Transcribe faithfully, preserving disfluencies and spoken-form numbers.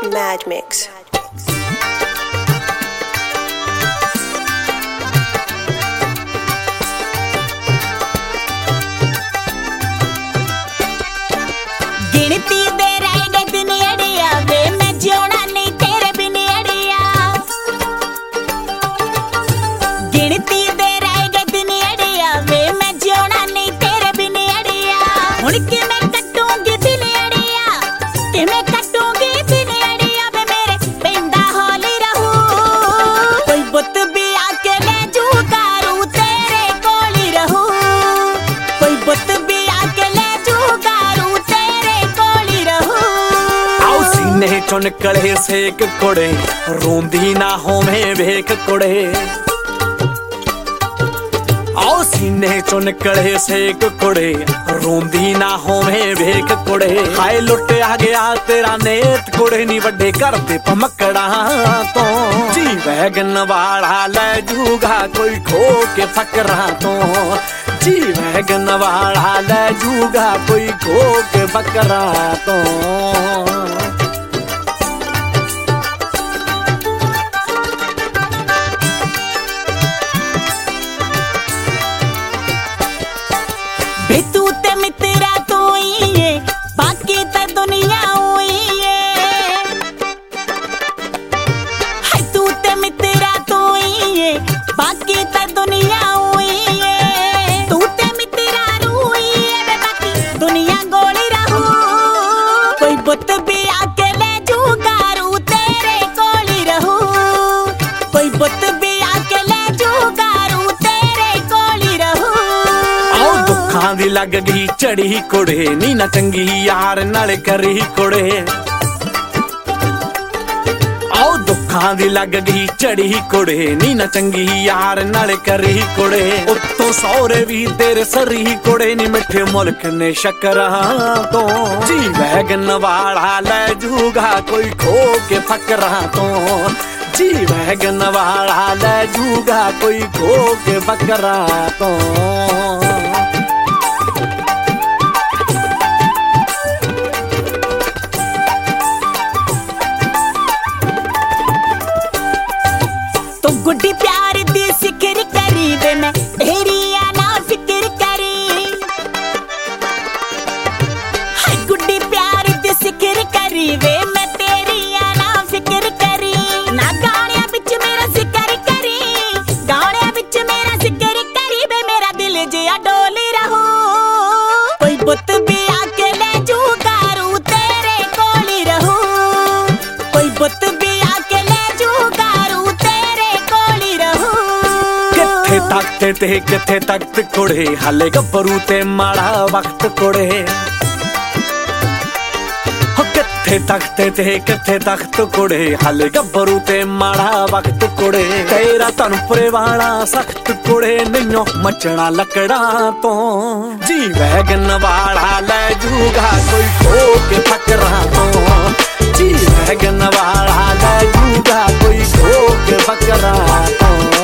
Mad Mix. गिनती दे रह गए दिन अड़िया वे मैं जियोना नहीं तेरे बिन अड़िया। गिनती दे रह गए दिन अड़िया वे मैं जियोना नहीं तेरे बिन अड़िया। हुण कि मैं कटूंगी दिन अड़िया कि मैं कटूंगी दिन अड़िया वे मेरे पेंदा हौली रहू। कोई बुत भी आके ले जूगा रू तेरे कोली रहू। कोई बुत भी आके ले जूगा रू सीने चो निकले सेक कुड़े रोंदी ना होवे वेख कुड़े। आओ सीने चो निकले सेक कुड़े रोंदी ना होवे वेख कुड़े। हाय लुटिया गया तेरा नेत कुड़े नी वड्डे घर ते पमकड़ा तो। जी वैगन वाला ले जूगा कोई खो के फकरा तो। जी वैगन वाला ले जूगा कोई खो के फकरा तो। बे तू ते मित्रा तू ही है बाकी ते दुनिया हुई है। हाय तू ते मित्रा तू ही है बाकी ते दुनिया हुई है। तू ते मित्रा रूही है बे बाकी दुनिया गोली रहू। कोई बुत भी आके ले जूगा रू तेरे कोली रहू। कोई बुत भी आके ले जूगा रू तेरे कोली रहू। दुखां दी लग गई चढ़ी कुड़े नी ना चंगी यार नाल करी कुड़े। आओ दुखां दी लग गई चढ़ी कुड़े नी ना चंगी यार नाल करी कुड़े। उत्तों सौरे भी तेरे सरी कुड़े नी मिठे मुल्क ने शक्करा तो। जी वैगन वाला ले जूगा कोई खो के फकरा तो। जी वैगन वाला ले जूगा कोई खो के फकरा तो। तो गुड्डी प्यार दी सिक्र करी वे मैं तेरी ना फिक्र करी। हाय गुड्डी प्यार दी सिक्र करी वे मैं तेरी ना फिक्र करी। ना गाने बिच मेरा जिक्र करी गाने बिच मेरा जिक्र करी वे मेरा दिल जिया डोली रहू। कोई बुत भी आके ले जूगा रू तेरे कोली रहू। कोई बुत भी आके ले जूगा रू तेरे कोली रहू। किथे तख्ते ते किथे तख्त कुड़े हाले गब्बरू ते माड़ा वक्त कुड़े। हो किथे तख्ते ते किथे तख्त कुड़े हाले गब्बरू ते माड़ा वक्त कुड़े। तेरा तनपुरे वाला सख्त कुड़े नैयो मचना लकड़ा तो। जी वैगन वाला ले जूगा कोई खो के फकरा तो। जी वैगन वाला ले जूगा कोई खो के फकरा तो।